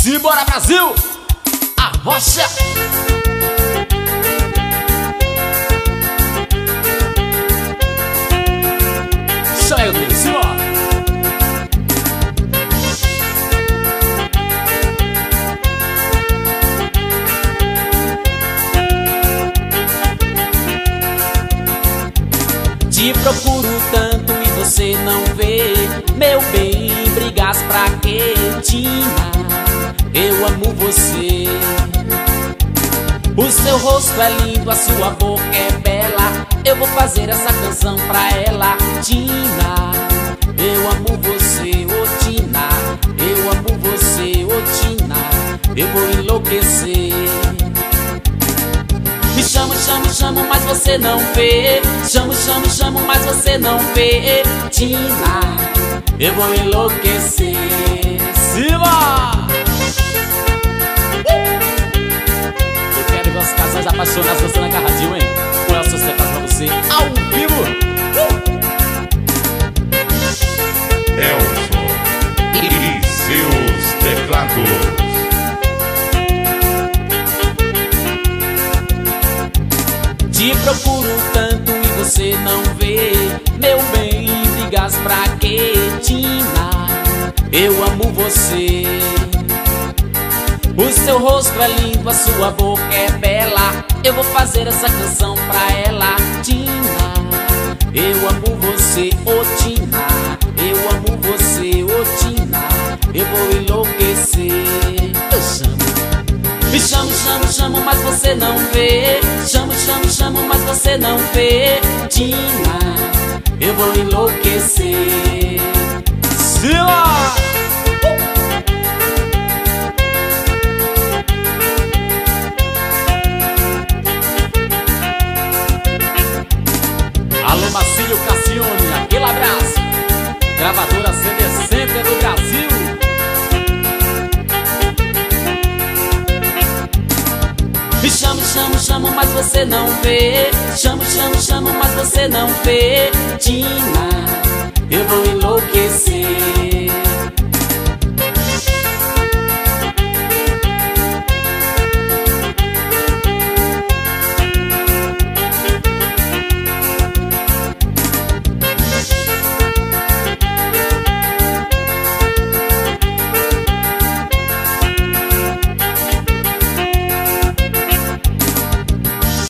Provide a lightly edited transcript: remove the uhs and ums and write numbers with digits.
Simbora, Brasil! A rocha! Chama aí, Deus, simbora! Te procuro tanto e você não vê. Meu bem, brigas pra quê, Tina? Eu amo você. O seu rosto é lindo, a sua boca é bela. Eu vou fazer essa canção pra ela, Tina. Eu amo você, oh Tina. Eu amo você, oh Tina. Eu vou enlouquecer. Me chamo, chamo, chamo, mas você não vê. Chamo, chamo, chamo, mas você não vê, Tina. Eu vou enlouquecer. Simbora! Eu quero ver os casais apaixonados dançando agarradinho, hein? Qual é o seu teclado pra você? Ao vivo! Elson e seus teclados. Te procuro tanto e você não vê. Meu bem, brigas pra quê, Tina? Eu amo você. O seu rosto é lindo, a sua boca é bela. Eu vou fazer essa canção pra ela, Tina. Eu amo você, oh Tina. Eu amo você, oh Tina. Eu vou enlouquecer. Eu chamo. Me chamo, chamo, chamo, mas você não vê. Chamo, chamo, chamo, mas você não vê, Tina. Eu vou enlouquecer. Sila! Alô, Marcílio Cassione, aquele abraço. Gravadora CD Center do Brasil. Me chamo, chamo, chamo, mas você não vê. Chamo, chamo, chamo, mas você não vê, Tina.